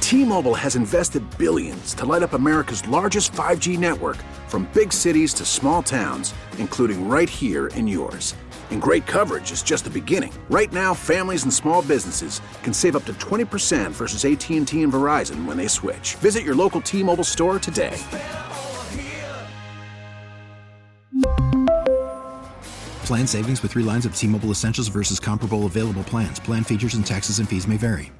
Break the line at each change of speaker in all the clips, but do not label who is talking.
T-Mobile has invested billions to light up America's largest 5G network, from big cities to small towns, including right here in yours. And great coverage is just the beginning. Right now, families and small businesses can save up to 20% versus AT&T and Verizon when they switch. Visit your local T-Mobile store today.
Plan savings with 3 lines of T-Mobile Essentials versus comparable available plans. Plan features and taxes and fees may vary.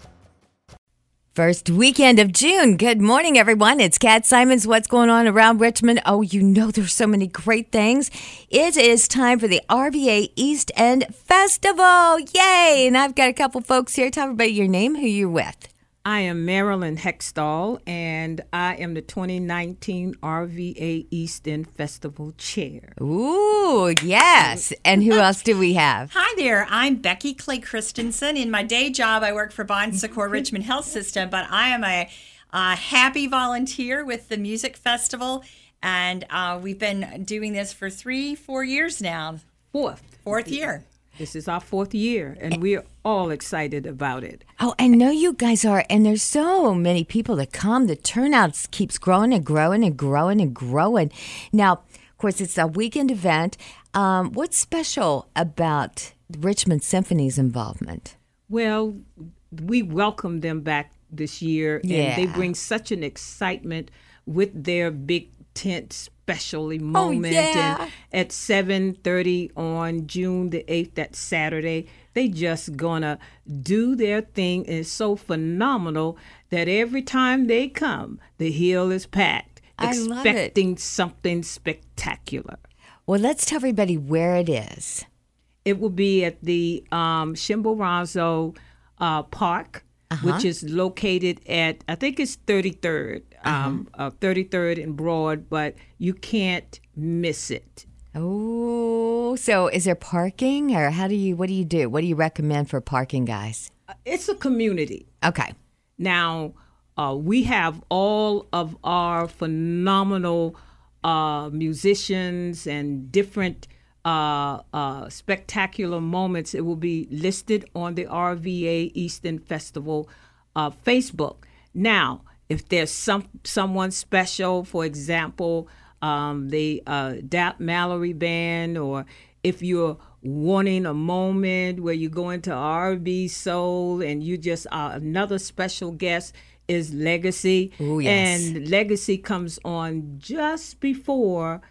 First weekend of June. Good morning, everyone. It's Kat Simons. What's going on around Richmond? Oh, you know there's so many great things. It is time for the RVA East End Festival. Yay! And I've got a couple folks here. Tell everybody your name, who you're with.
I am Marilyn Hextall, and I am the 2019 RVA East End Festival Chair.
Ooh, yes. And who else do we have?
Hi there. I'm Becky Clay Christensen. In my day job, I work for Bon Secours Richmond Health System, but I am a happy volunteer with the music festival, and we've been doing this for 3-4 years now. Fourth year.
This is our 4th year, and we're all excited about it.
Oh, I know you guys are, and there's so many people that come. The turnout keeps growing and growing and growing and growing. Now, of course, it's a weekend event. What's special about Richmond Symphony's involvement?
Well, we welcome them back this year, and they bring such an excitement with their big tent special moment. And at 7:30 on June the 8th, that Saturday, they just gonna do their thing. And it's so phenomenal that every time they come, the hill is packed, expecting something spectacular.
Well, let's tell everybody where it is.
It will be at the Chimborazo Park, which is located at, I think it's 33rd, 33rd and Broad, but you can't miss it.
Oh, so is there parking, or what do you do? What do you recommend for parking, guys?
It's a community.
Okay.
Now, we have all of our phenomenal musicians and different spectacular moments. It will be listed on the RVA East End Festival Facebook. Now, if there's someone special, for example, the Dap Mallory Band, or if you're wanting a moment where you go into R&B Soul and you just another special guest is Legacy.
Ooh, yes.
And Legacy comes on just before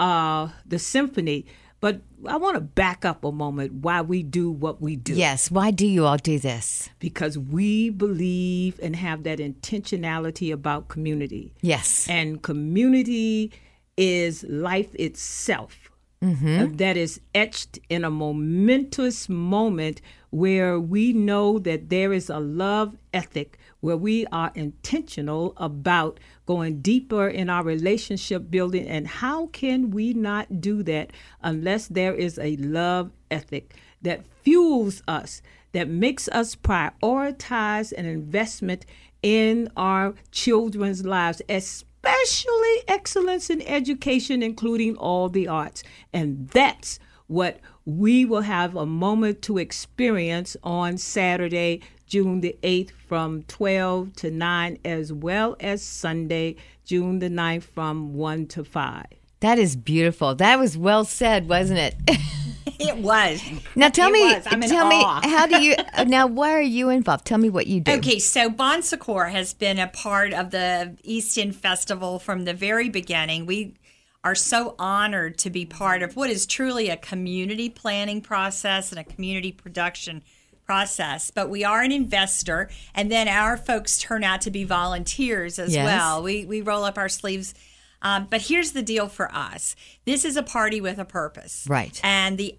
the symphony. But I want to back up a moment why we do what we do.
Yes, why do you all do this?
Because we believe and have that intentionality about community.
Yes.
And community is life itself. That is etched in a momentous moment where we know that there is a love ethic, where we are intentional about going deeper in our relationship building. And how can we not do that unless there is a love ethic that fuels us, that makes us prioritize an investment in our children's lives, especially excellence in education, including all the arts. And that's what we will have a moment to experience on Saturday, June the 8th from 12 to 9, as well as Sunday, June the 9th from 1 to 5.
That is beautiful. That was well said, wasn't it?
It was.
Now tell me,
I'm in awe.
how do you, now why are you involved? Tell me what you do.
Okay, so Bon Secours has been a part of the East End Festival from the very beginning. We are so honored to be part of what is truly a community planning process and a community production process. But we are an investor, and then our folks turn out to be volunteers as well. We roll up our sleeves. But here's the deal for us. This is a party with a purpose.
Right.
And the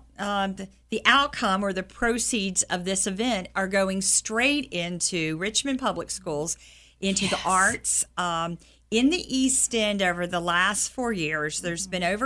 outcome or the proceeds of this event are going straight into Richmond Public Schools, into the arts. In the East End over the last 4 years, there's been over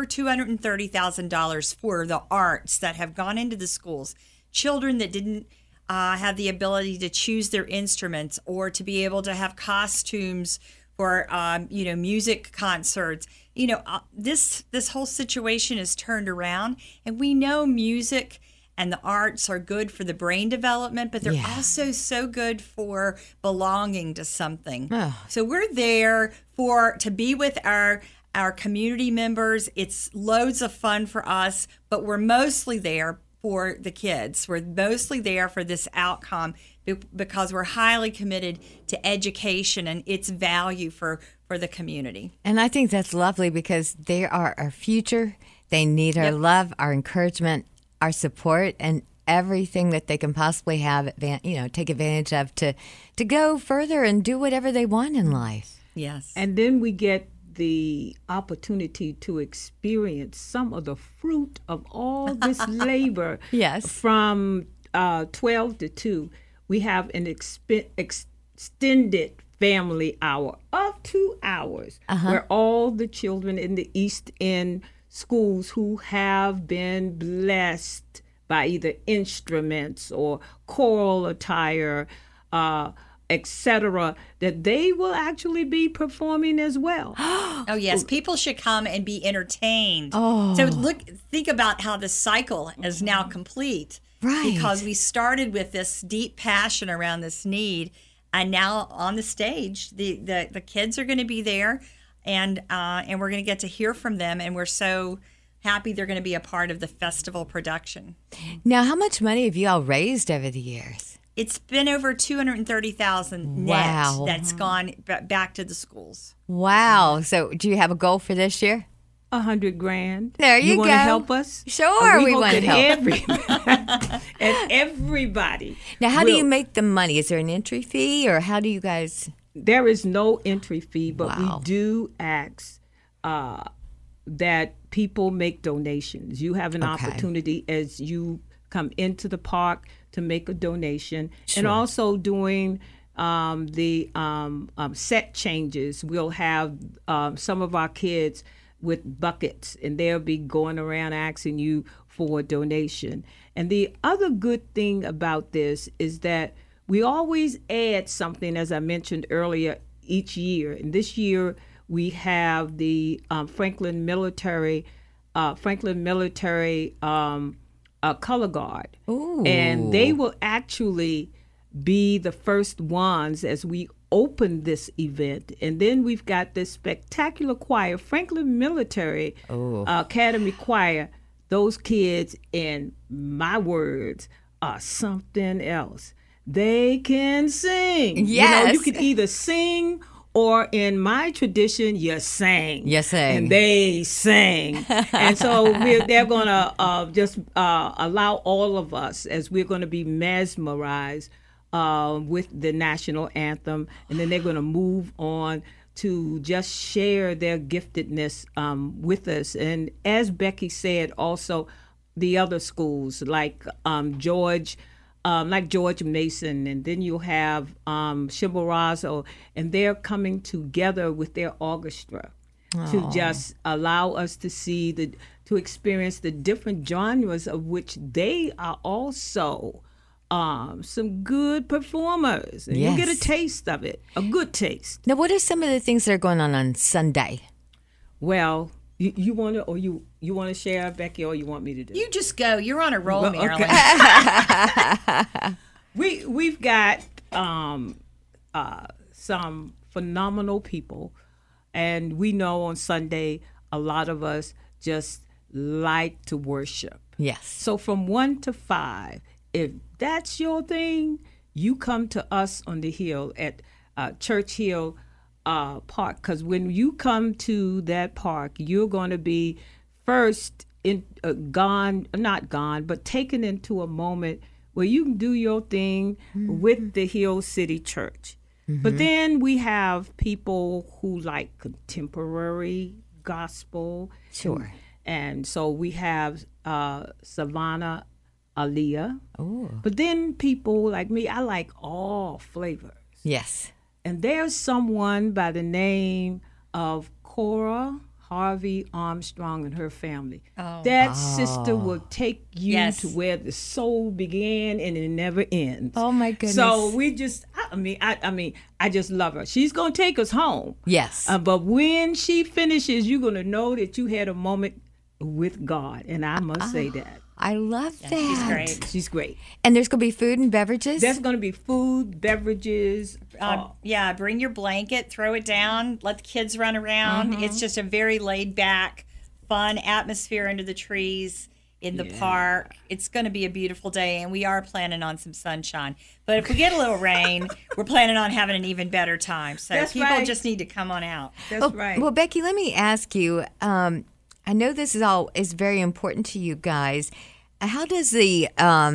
$230,000 for the arts that have gone into the schools. Children that didn't have the ability to choose their instruments or to be able to have costumes for music concerts. This whole situation is turned around, and we know music and the arts are good for the brain development, but they're also so good for belonging to something. So we're there to be with our community members. It's loads of fun for us, but we're mostly there for the kids. We're mostly there for this outcome because we're highly committed to education and its value for the community.
And I think that's lovely because they are our future. They need our love, our encouragement, our support, and everything that they can possibly have, take advantage of to go further and do whatever they want in life.
Yes.
And then we get the opportunity to experience some of the fruit of all this labor.
Yes.
From 12 to 2, we have an extended family hour of 2 hours where all the children in the East End schools who have been blessed by either instruments or choral attire, etc., that they will actually be performing as well.
Oh, yes. People should come and be entertained. So think about how the cycle is now complete.
Right.
Because we started with this deep passion around this need, and now on the stage, the kids are going to be there, and we're going to get to hear from them, and we're so happy they're going to be a part of the festival production.
Now, how much money have you all raised over the years?
It's been over $230,000 net that's gone back to the schools.
Wow. So do you have a goal for this year?
$100,000.
There you go.
You want to help us?
Sure, we want to help.
And everybody.
Now, how do you make the money? Is there an entry fee, or how do you guys?
There is no entry fee, but we do ask that people make donations. You have an opportunity as you come into the park to make a donation, and also doing the set changes. We'll have some of our kids with buckets, and they'll be going around asking you for a donation. And the other good thing about this is that we always add something, as I mentioned earlier, each year. And this year we have the Franklin Military Color Guard.
Ooh.
And they will actually be the first ones as we open this event. And then we've got this spectacular choir, Franklin Military Academy Choir. Those kids, in my words, are something else. They can sing.
Yes.
You can either sing, or in my tradition, you sang.
You sang.
And they sang. And so they're going to just allow all of us, as we're going to be mesmerized with the national anthem, and then they're going to move on to just share their giftedness with us. And as Becky said, also the other schools like George Mason, and then you'll have Chimborazo, and they're coming together with their orchestra to just allow us to see to experience the different genres of which they are also some good performers, and you get a taste of it, a good taste.
Now, what are some of the things that are going on Sunday?
Well, you want to, or you want to share, Becky, or you want me to do?
You just go. You're on a roll, Marilyn.
We've got some phenomenal people, and we know on Sunday a lot of us just like to worship.
Yes.
So from 1 to 5. If that's your thing, you come to us on the Hill at Church Hill Park, because when you come to that park, you're going to be first taken into a moment where you can do your thing with the Hill City Church. But then we have people who like contemporary gospel.
Sure.
And so we have Savannah Aaliyah.
Oh.
But then people like me, I like all flavors.
Yes.
And there's someone by the name of Cora Harvey Armstrong and her family. That sister will take you to where the soul began and it never ends.
Oh my goodness.
So we just, I just love her. She's going to take us home.
Yes.
But when she finishes, you're going to know that you had a moment with God. And I must say that.
I love that.
She's great.
She's great.
And there's going to be food and beverages?
There's going to be food, beverages.
Yeah, bring your blanket, throw it down, let the kids run around. It's just a very laid back, fun atmosphere under the trees in the park. It's going to be a beautiful day, and we are planning on some sunshine. But if we get a little rain, we're planning on having an even better time. So
That's
people
right.
just need to come on out.
That's right.
Well, Becky, let me ask you. I know this is very important to you guys. How does the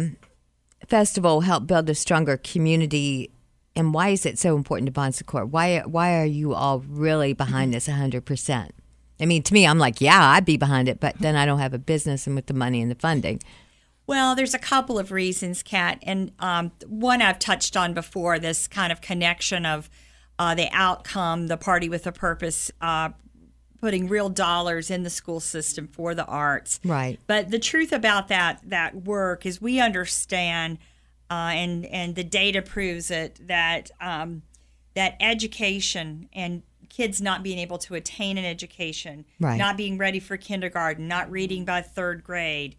festival help build a stronger community, and why is it so important to Bon Secours? Why are you all really behind this 100%? I mean, to me, I'm like, yeah, I'd be behind it, but then I don't have a business and with the money and the funding.
Well, there's a couple of reasons, Kat, and one I've touched on before, this kind of connection of the outcome, the Party with a Purpose, putting real dollars in the school system for the arts.
Right.
But the truth about that work is we understand, and the data proves it, that that education and kids not being able to attain an education,
Right.
not being ready for kindergarten, not reading by third grade,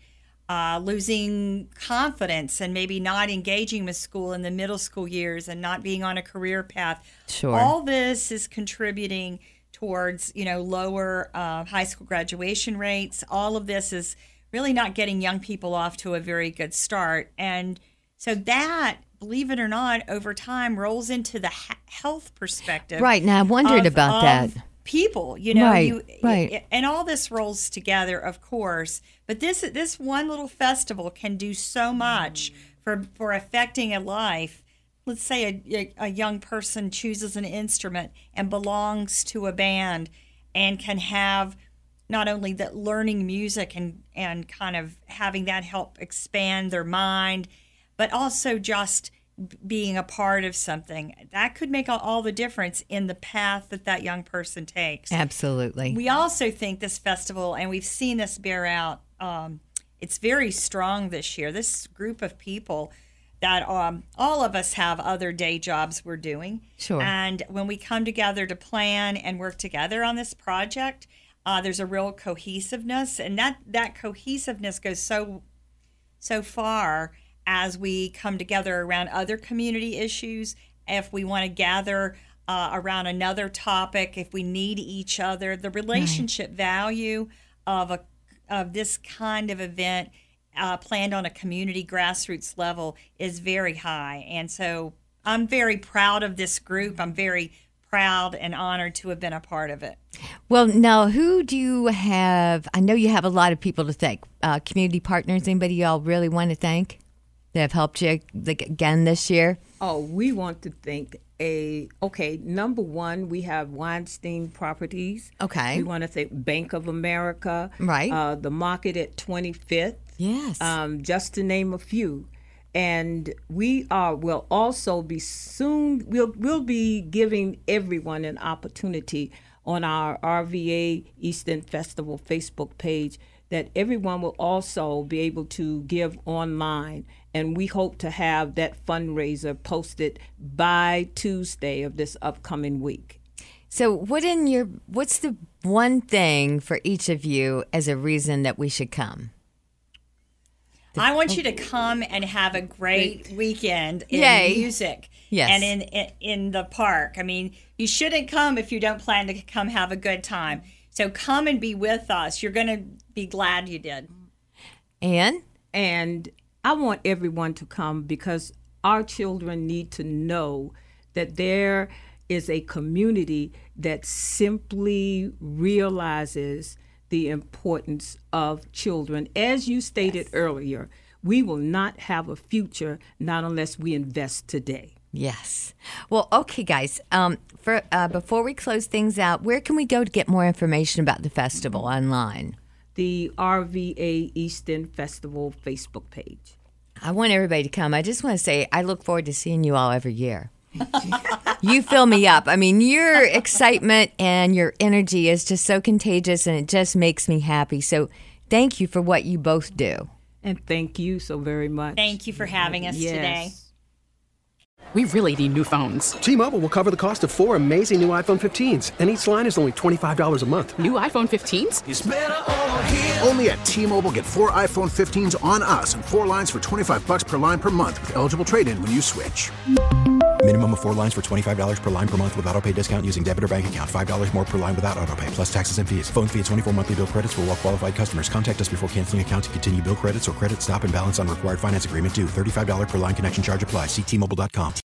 losing confidence and maybe not engaging with school in the middle school years and not being on a career path.
Sure.
All this is contributing towards, lower high school graduation rates. All of this is really not getting young people off to a very good start. And so that, believe it or not, over time rolls into the health perspective.
Right. Now, I wondered about that.
People,
Right.
And all this rolls together, of course. But this one little festival can do so much for affecting a life. Let's say a young person chooses an instrument and belongs to a band and can have not only that learning music and kind of having that help expand their mind, but also just being a part of something. That could make all the difference in the path that young person takes.
Absolutely.
We also think this festival, and we've seen this bear out, it's very strong this year. This group of people that all of us have other day jobs we're doing.
Sure.
And when we come together to plan and work together on this project, there's a real cohesiveness. And that cohesiveness goes so far as we come together around other community issues. If we want to gather around another topic, if we need each other, the relationship value of this kind of event planned on a community grassroots level is very high. And so I'm very proud of this group. I'm very proud and honored to have been a part of it.
Well, now, who do you have? I know you have a lot of people to thank. Community partners, anybody y'all really want to thank that have helped you again this year?
Oh, we want to thank number one, we have Weinstein Properties.
Okay.
We want to thank Bank of America.
Right.
The Market at 25th.
Yes.
Just to name a few. And will also be soon, we'll be giving everyone an opportunity on our RVA Eastern Festival Facebook page that everyone will also be able to give online. And we hope to have that fundraiser posted by Tuesday of this upcoming week.
So what's the one thing for each of you as a reason that we should come?
I want you to come and have a great weekend in
Yay.
music.
Yes.
And in the park. I mean, you shouldn't come if you don't plan to come have a good time. So come and be with us. You're going to be glad you did.
And
I want everyone to come because our children need to know that there is a community that simply realizes the importance of children. As you stated earlier, we will not have a future not unless we invest today.
yes. Well, okay, guys. Before we close things out, where can we go to get more information about the festival online?
The RVA Eastern Festival Facebook page.
I want everybody to come. I just want to say I look forward to seeing you all every year. You fill me up. I mean, your excitement and your energy is just so contagious, and it just makes me happy. So thank you for what you both do.
And thank you so very much.
Thank you for having us today.
We really need new phones.
T-Mobile will cover the cost of 4 amazing new iPhone 15s, and each line is only $25 a month.
New iPhone 15s?
It's better over here. Only at T-Mobile, get 4 iPhone 15s on us and 4 lines for $25 per line per month with eligible trade-in when you switch.
Minimum of 4 lines for $25 per line per month with autopay discount using debit or bank account. $5 more per line without autopay, plus taxes and fees. Phone fee at 24 monthly bill credits for well-qualified customers. Contact us before canceling account to continue bill credits or credit stop and balance on required finance agreement due. $35 per line connection charge applies. See T-Mobile.com.